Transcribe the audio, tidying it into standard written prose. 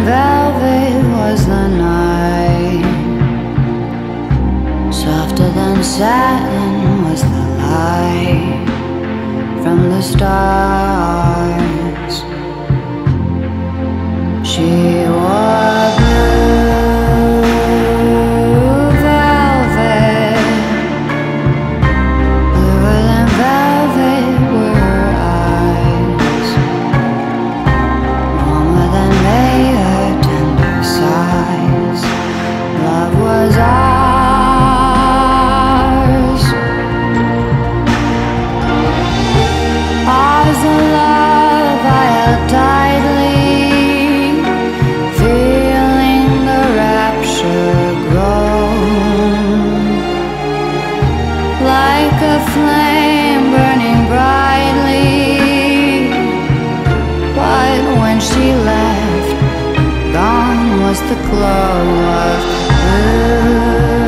velvet was the night, softer than satin was the light from the stars. She wore blue velvet, bluer than velvet were her eyes, warmer than May, her tender sighs. Love was ours, ours the love I held tightly, feeling the rapture grow like a flame burning brightly. But when she left, gone was the glow of blue